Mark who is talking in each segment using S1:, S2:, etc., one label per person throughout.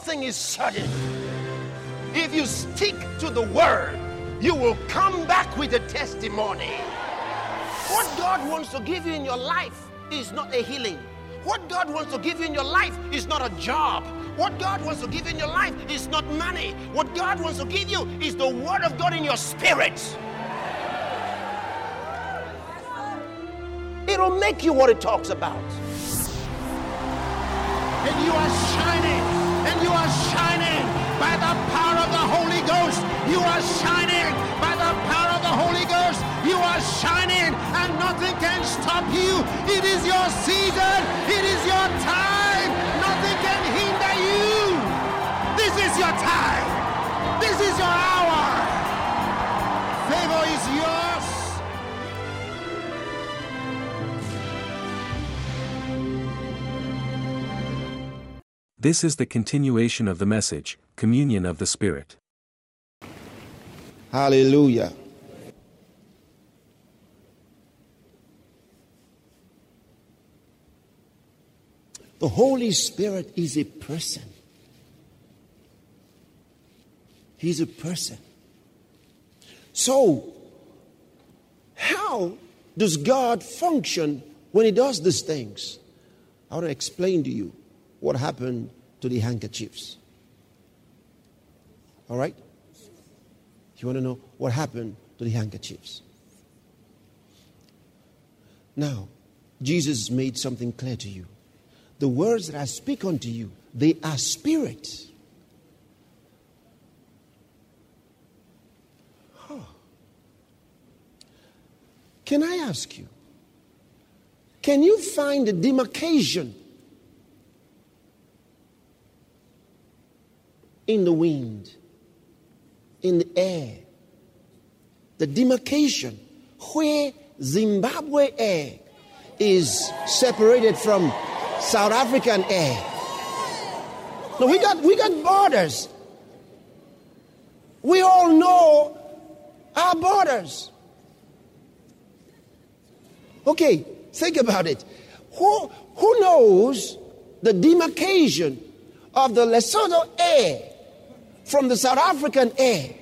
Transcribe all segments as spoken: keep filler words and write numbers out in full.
S1: thing is certain. If you stick to the word, you will come back with a testimony. What God wants to give you in your life is not a healing. What God wants to give you in your life is not a job. What God wants to give you in your life is not money. What God wants to give you is the word of God in your spirit. It'll make you what it talks about. And you are shining, and you are shining by the power of the Holy Ghost. You are shining by the power of the Holy Ghost. You are shining, and nothing can stop you. It is your season. It is your time. Nothing can hinder you. This is your time. This is your hour. Favor is yours.
S2: This is the continuation of the message, Communion of the Spirit.
S1: Hallelujah. The Holy Spirit is a person. He's a person. So, how does God function when He does these things? I want to explain to you what happened to the handkerchiefs. All right? You want to know what happened to the handkerchiefs? Now, Jesus made something clear to you. The words that I speak unto you, they are spirit. Huh. Can I ask you, can you find the demarcation in the wind, in the air, the demarcation where Zimbabwe air is separated from South African air? No, we got we got borders. We all know our borders. Okay, think about it. Who who knows the demarcation of the Lesotho air from the South African air?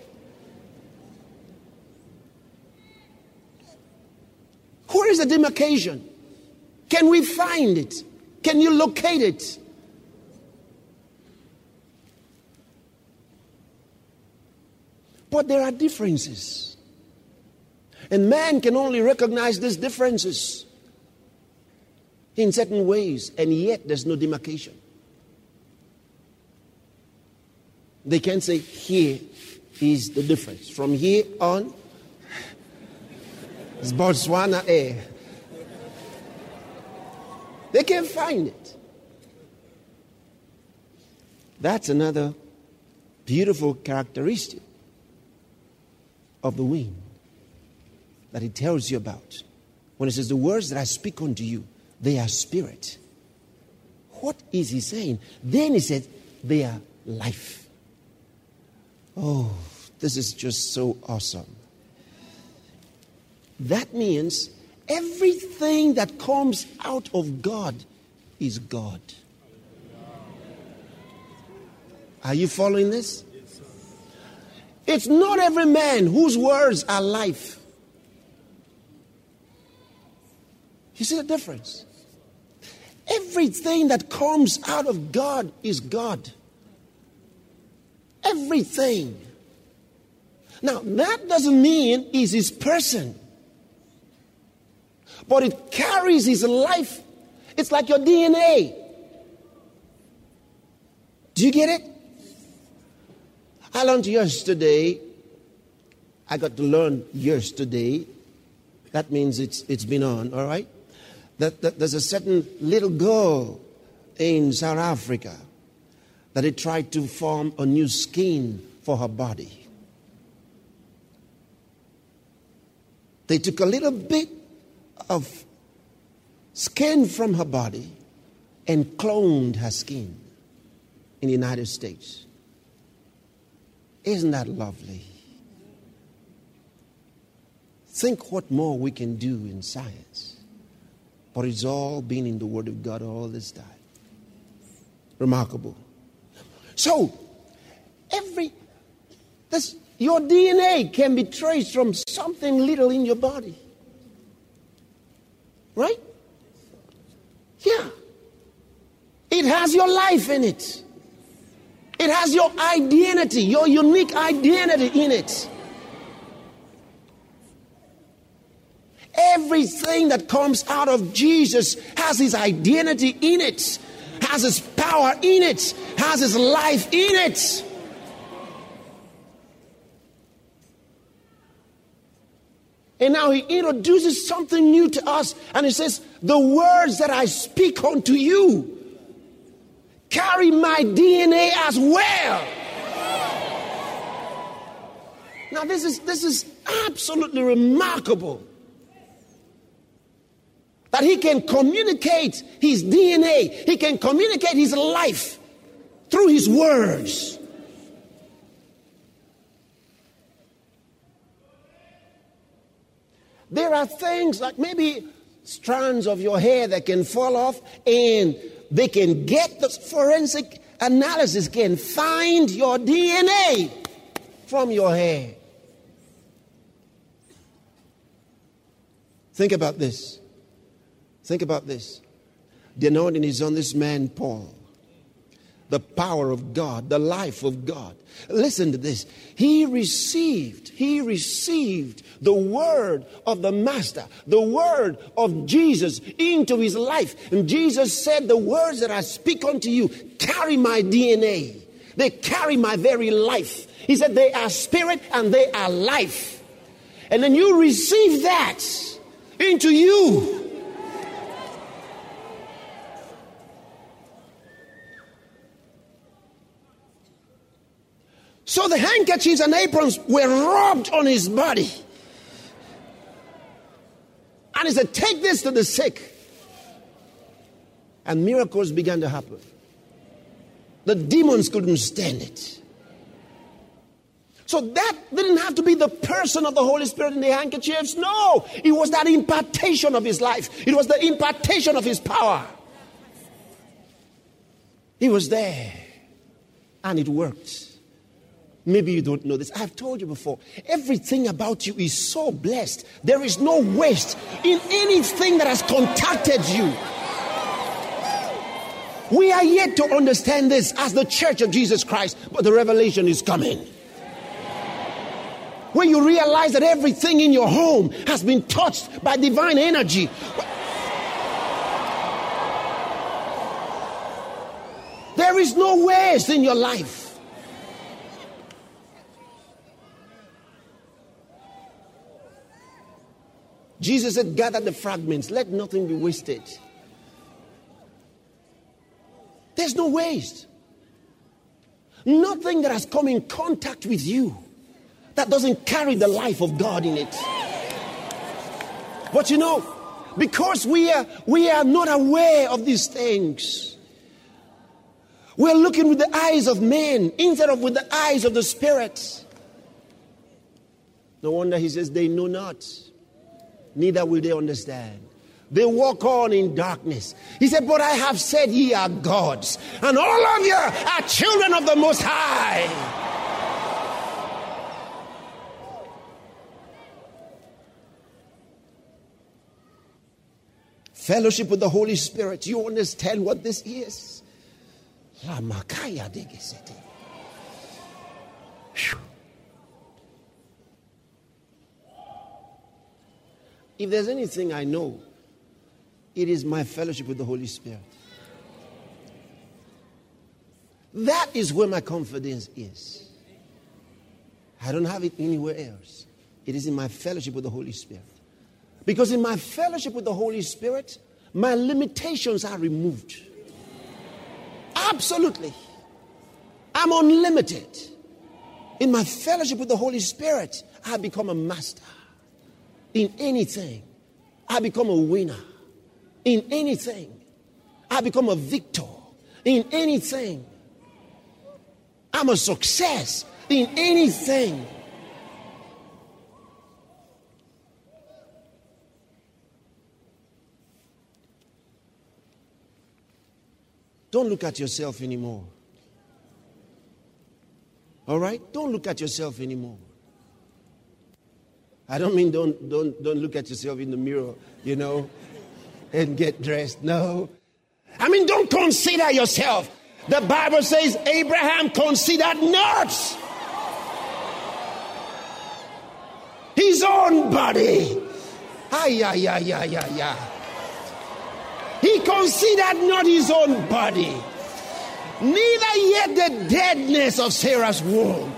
S1: Where is the demarcation? Can we find it? Can you locate it? But there are differences. And man can only recognize these differences in certain ways, and yet there's no demarcation. They can say, here is the difference. From here on, it's Botswana air. They can't find it. That's another beautiful characteristic of the wind that it tells you about. When it says, the words that I speak unto you, they are spirit. What is he saying? Then he said, they are life. Oh, this is just so awesome. That means everything that comes out of God is God. Are you following this? It's not every man whose words are life. You see the difference? Everything that comes out of God is God. Everything. Now, that doesn't mean he's his person. But it carries his life. It's like your D N A. Do you get it? I learned yesterday. I got to learn yesterday. That means it's it's been on, all right? That, that there's a certain little girl in South Africa that they tried to form a new skin for her body. They took a little bit of skin from her body and cloned her skin in the United States. Isn't that lovely? Think what more we can do in science. But it's all been in the Word of God all this time. Remarkable.
S3: So, every, this, your D N A can be traced from something little in your body. Right? Yeah. It has your life in it. It has your identity, your unique identity in it. Everything that comes out of Jesus has his identity in it, has his power in it, has his life in it. And now he introduces something new to us, and he says, the words that I speak unto you carry my D N A as well. Now this is this is absolutely remarkable. That he can communicate his D N A. He can communicate his life through his words. There are things like maybe strands of your hair that can fall off, and they can get the forensic analysis, can find your D N A from your hair. Think about this. Think about this. The anointing is on this man, Paul. The power of God, the life of God. Listen to this. He received, he received the word of the Master, the word of Jesus into his life. And Jesus said, the words that I speak unto you carry my D N A. They carry my very life. He said they are spirit and they are life. And then you receive that into you. So the handkerchiefs and aprons were rubbed on his body. And he said, take this to the sick. And miracles began to happen. The demons couldn't stand it. So that didn't have to be the person of the Holy Spirit in the handkerchiefs. No, it was that impartation of his life. It was the impartation of his power. He was there. And it worked. Maybe you don't know this. I've told you before. Everything about you is so blessed. There is no waste in anything that has contacted you. We are yet to understand this as the Church of Jesus Christ, but the revelation is coming. When you realize that everything in your home has been touched by divine energy. There is no waste in your life. Jesus said, gather the fragments. Let nothing be wasted. There's no waste. Nothing that has come in contact with you that doesn't carry the life of God in it. But you know, because we are, we are not aware of these things, we're looking with the eyes of men instead of with the eyes of the Spirit. No wonder he says, they know not. Neither will they understand. They walk on in darkness. He said, but I have said ye are gods, and all of you are children of the Most High. Fellowship with the Holy Spirit. You understand what this is? If there's anything I know, it is my fellowship with the Holy Spirit. That is where my confidence is. I don't have it anywhere else. It is in my fellowship with the Holy Spirit. Because in my fellowship with the Holy Spirit, my limitations are removed. Absolutely. I'm unlimited. In my fellowship with the Holy Spirit, I become a master. In anything, I become a winner. In anything, I become a victor. In anything, I'm a success. In anything. Don't look at yourself anymore. All right? Don't look at yourself anymore. I don't mean don't, don't, don't look at yourself in the mirror, you know, and get dressed. No. I mean, don't consider yourself. The Bible says Abraham considered not his own body. Ay, ay, ay, ay, ay, ay. He considered not his own body, neither yet the deadness of Sarah's womb.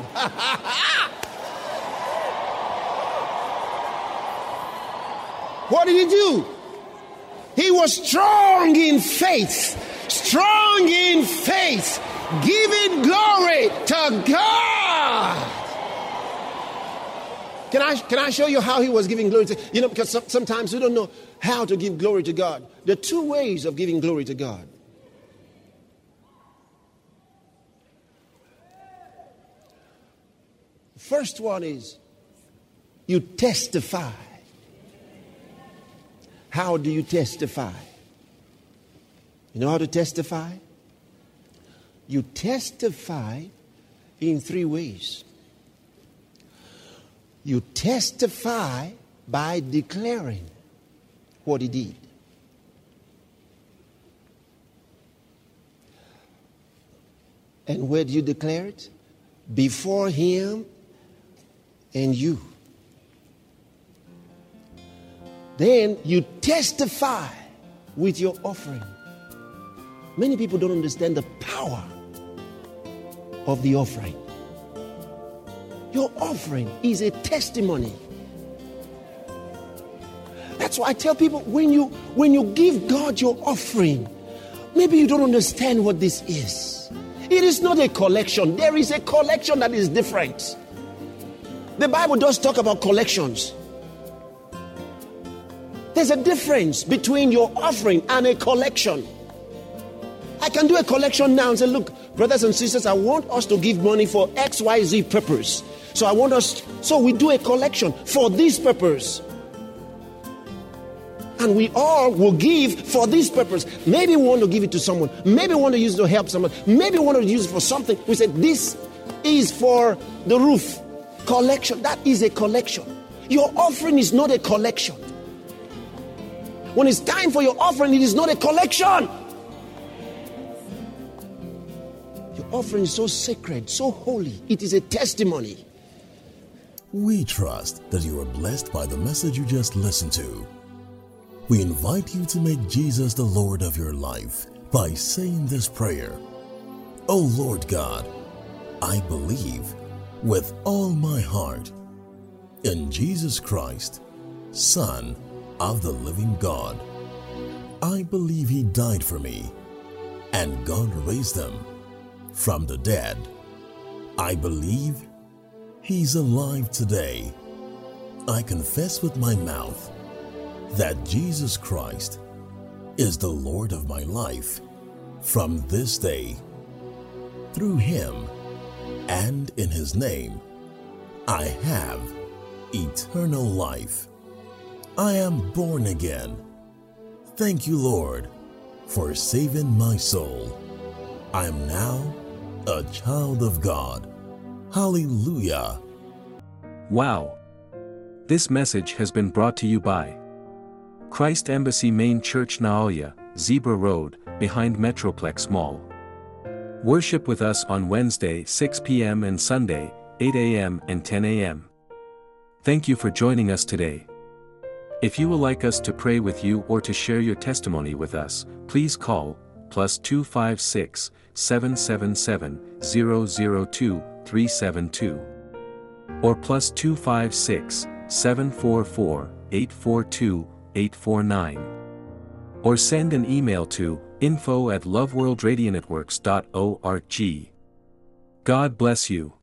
S3: What did he do? He was strong in faith, strong in faith, giving glory to God. Can I, can I show you how he was giving glory to, you know, because some, sometimes we don't know how to give glory to God. There are two ways of giving glory to God. First one is you testify. How do you testify? You know how to testify? You testify in three ways. You testify by declaring what he did. And where do you declare it? Before him and you. Then you testify with your offering. Many people don't understand the power of the offering. Your offering is a testimony. That's why I tell people, when you when you give God your offering, maybe you don't understand what this is. It is not a collection. There is a collection that is different. The Bible does talk about collections. There's a difference between your offering and a collection. I can do a collection now and say, look, brothers and sisters, I want us to give money for X Y Z purpose. So I want us, so we do a collection for this purpose. And we all will give for this purpose. Maybe we want to give it to someone. Maybe we want to use it to help someone. Maybe we want to use it for something. We said, this is for the roof. Collection. That is a collection. Your offering is not a collection. When it's time for your offering, it is not a collection. Your offering is so sacred, so holy. It is a testimony.
S4: We trust that you are blessed by the message you just listened to. We invite you to make Jesus the Lord of your life by saying this prayer. Oh Lord God, I believe with all my heart in Jesus Christ, Son of the living God. I believe he died for me and God raised him from the dead. I believe he's alive today. I confess with my mouth that Jesus Christ is the Lord of my life from this day. Through him and in his name, I have eternal life. I am born again. Thank you, Lord, for saving my soul. I am now a child of God. Hallelujah.
S2: Wow. This message has been brought to you by Christ Embassy Main Church, Naoya, Zebra Road, behind Metroplex Mall. Worship with us on Wednesday six p.m. and Sunday eight a.m. and ten a.m. Thank you for joining us today. If you would like us to pray with you or to share your testimony with us, please call plus two five six, seven seven seven, zero zero two, three seven two or plus two five six, seven four four, eight four two, eight four nine or send an email to info at loveworld radio networks dot org. God bless you.